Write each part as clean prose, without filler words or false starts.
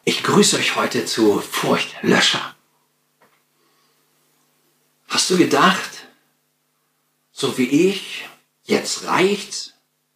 Ich grüße euch heute zu Furchtlöscher. Hast du gedacht, so wie ich, jetzt reicht's?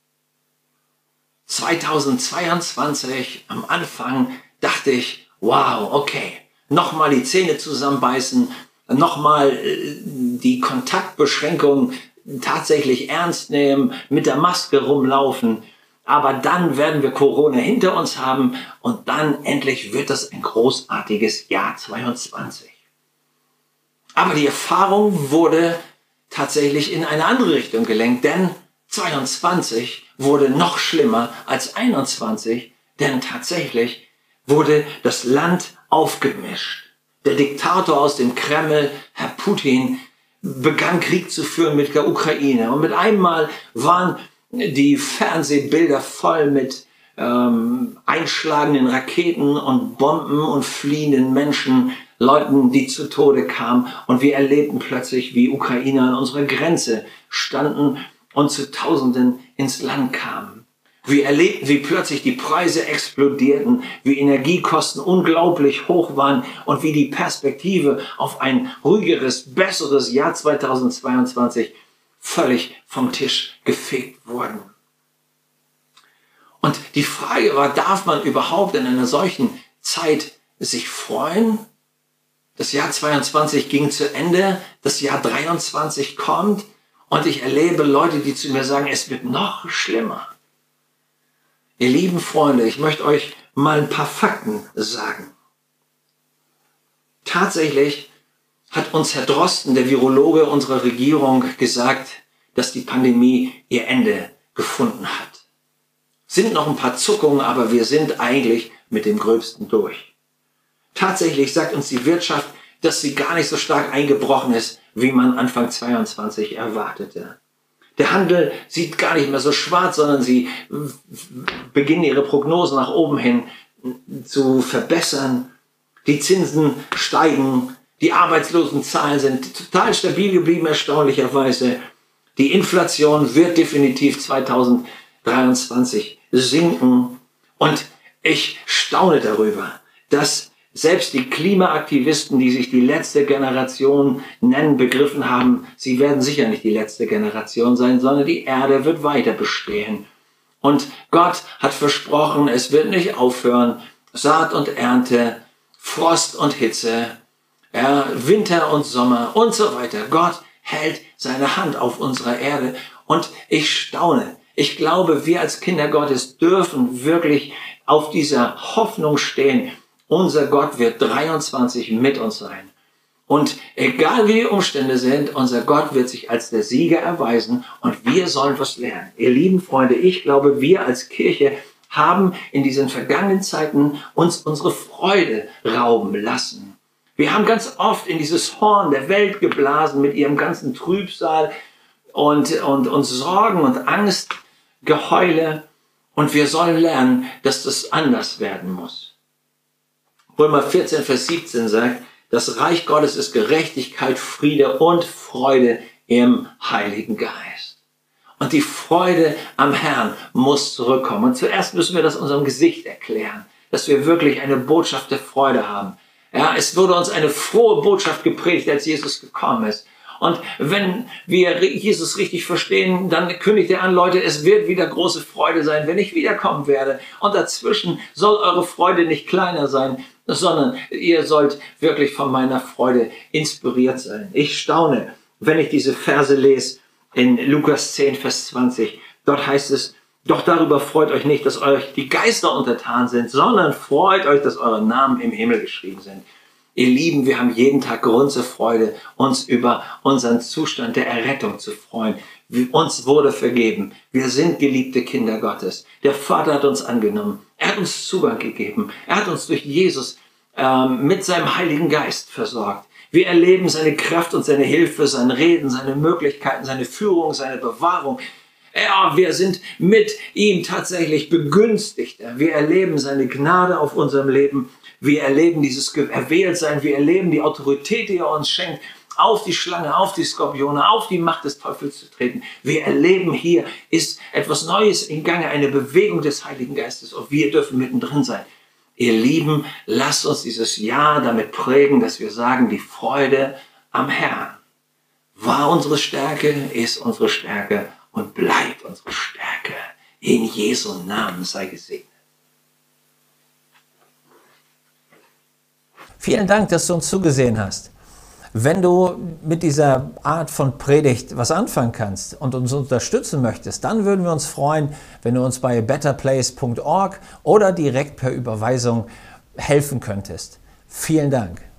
2022 am Anfang dachte ich, wow, okay, nochmal die Zähne zusammenbeißen, nochmal die Kontaktbeschränkungen tatsächlich ernst nehmen, mit der Maske rumlaufen. Aber dann werden wir Corona hinter uns haben und dann endlich wird das ein großartiges Jahr 22. Aber die Erfahrung wurde tatsächlich in eine andere Richtung gelenkt, denn 22 wurde noch schlimmer als 21, denn tatsächlich wurde das Land aufgemischt. Der Diktator aus dem Kreml, Herr Putin, begann Krieg zu führen mit der Ukraine und mit einmal waren die Fernsehbilder voll mit einschlagenden Raketen und Bomben und fliehenden Menschen, Leuten, die zu Tode kamen. Und wir erlebten plötzlich, wie Ukrainer an unserer Grenze standen und zu Tausenden ins Land kamen. Wir erlebten, wie plötzlich die Preise explodierten, wie Energiekosten unglaublich hoch waren und wie die Perspektive auf ein ruhigeres, besseres Jahr 2022 völlig vom Tisch gefegt wurden. Und die Frage war, darf man überhaupt in einer solchen Zeit sich freuen? Das Jahr 22 ging zu Ende, das Jahr 23 kommt und ich erlebe Leute, die zu mir sagen, es wird noch schlimmer. Ihr lieben Freunde, ich möchte euch mal ein paar Fakten sagen. Tatsächlich hat uns Herr Drosten, der Virologe unserer Regierung, gesagt, dass die Pandemie ihr Ende gefunden hat. Sind noch ein paar Zuckungen, aber wir sind eigentlich mit dem Gröbsten durch. Tatsächlich sagt uns die Wirtschaft, dass sie gar nicht so stark eingebrochen ist, wie man Anfang 22 erwartete. Der Handel sieht gar nicht mehr so schwarz, sondern sie beginnen ihre Prognosen nach oben hin zu verbessern. Die Zinsen steigen, die Arbeitslosenzahlen sind total stabil geblieben, erstaunlicherweise. Die Inflation wird definitiv 2023 sinken. Und ich staune darüber, dass selbst die Klimaaktivisten, die sich die letzte Generation nennen, begriffen haben, sie werden sicher nicht die letzte Generation sein, sondern die Erde wird weiter bestehen. Und Gott hat versprochen, es wird nicht aufhören. Saat und Ernte, Frost und Hitze, Winter und Sommer und so weiter. Gott hält seine Hand auf unserer Erde und ich staune. Ich glaube, wir als Kinder Gottes dürfen wirklich auf dieser Hoffnung stehen. Unser Gott wird 23 mit uns sein. Und egal wie die Umstände sind, unser Gott wird sich als der Sieger erweisen und wir sollen was lernen. Ihr lieben Freunde, ich glaube, wir als Kirche haben in diesen vergangenen Zeiten uns unsere Freude rauben lassen. Wir haben ganz oft in dieses Horn der Welt geblasen mit ihrem ganzen Trübsal und Sorgen und Angstgeheule. Und wir sollen lernen, dass das anders werden muss. Römer 14, Vers 17 sagt, das Reich Gottes ist Gerechtigkeit, Friede und Freude im Heiligen Geist. Und die Freude am Herrn muss zurückkommen. Und zuerst müssen wir das unserem Gesicht erklären, dass wir wirklich eine Botschaft der Freude haben. Ja, es wurde uns eine frohe Botschaft gepredigt, als Jesus gekommen ist. Und wenn wir Jesus richtig verstehen, dann kündigt er an, Leute, es wird wieder große Freude sein, wenn ich wiederkommen werde. Und dazwischen soll eure Freude nicht kleiner sein, sondern ihr sollt wirklich von meiner Freude inspiriert sein. Ich staune, wenn ich diese Verse lese in Lukas 10, Vers 20. Dort heißt es, doch darüber freut euch nicht, dass euch die Geister untertan sind, sondern freut euch, dass eure Namen im Himmel geschrieben sind. Ihr Lieben, wir haben jeden Tag Grund zur Freude, uns über unseren Zustand der Errettung zu freuen. Uns wurde vergeben. Wir sind geliebte Kinder Gottes. Der Vater hat uns angenommen. Er hat uns Zugang gegeben. Er hat uns durch Jesus mit seinem Heiligen Geist versorgt. Wir erleben seine Kraft und seine Hilfe, sein Reden, seine Möglichkeiten, seine Führung, seine Bewahrung. Ja, wir sind mit ihm tatsächlich Begünstigter. Wir erleben seine Gnade auf unserem Leben. Wir erleben dieses Erwähltsein. Wir erleben die Autorität, die er uns schenkt, auf die Schlange, auf die Skorpione, auf die Macht des Teufels zu treten. Wir erleben, hier ist etwas Neues in Gange, eine Bewegung des Heiligen Geistes und wir dürfen mittendrin sein. Ihr Lieben, lasst uns dieses Jahr damit prägen, dass wir sagen, die Freude am Herrn war unsere Stärke, ist unsere Stärke und bleibt unsere Stärke. In Jesu Namen sei gesegnet. Vielen Dank, dass du uns zugesehen hast. Wenn du mit dieser Art von Predigt was anfangen kannst und uns unterstützen möchtest, dann würden wir uns freuen, wenn du uns bei betterplace.org oder direkt per Überweisung helfen könntest. Vielen Dank.